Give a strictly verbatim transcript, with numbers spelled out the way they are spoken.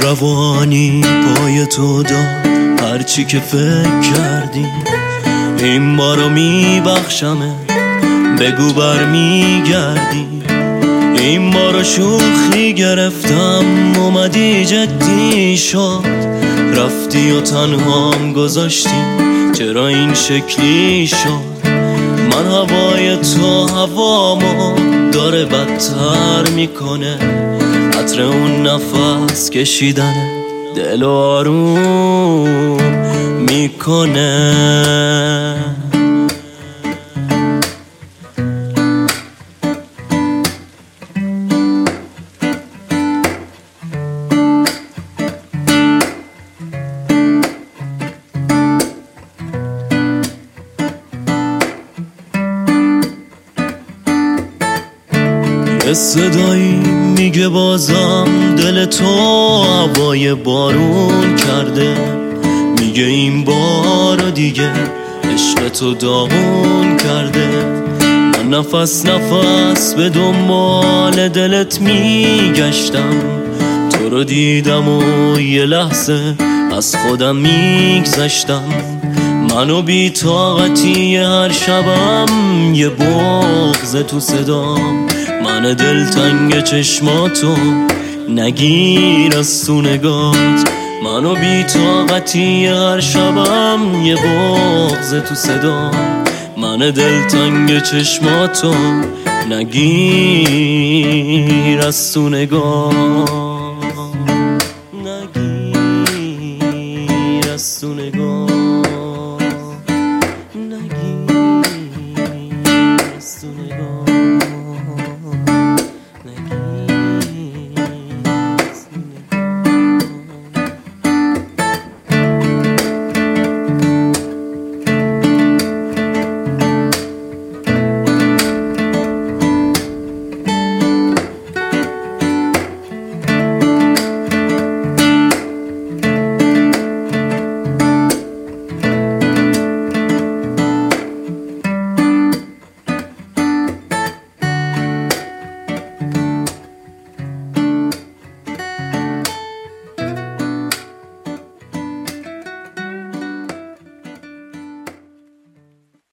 روانی پای تو داد هرچی که فکر کردی، این بارو میبخشمه بگو بر میگردی. این بارو شوخی گرفتم اومدی جدی شد، رفتی و تنهام گذاشتی چرا این شکلی شد. من هوای تو هوامو داره بدتر میکنه، عطر اون نفس کشیدن دل آروم میکنه. یه صدایی میگه بازم دل تو هوای بارون کرده، میگه این بار دیگه عشق تو داغون کرده. من نفس نفس به دنبال دلت میگشتم، تو رو دیدم و یه لحظه از خودم میگذشتم. منو بی طاقتی هر شبم یه بغض تو صدام، من دلتنگ چشماتو نگیر از تو نگات. منو بی طاقتی هر شبم یه بغض تو صدام، من دلتنگ چشماتو نگیر از تو نگات. نگیر از تو نگات.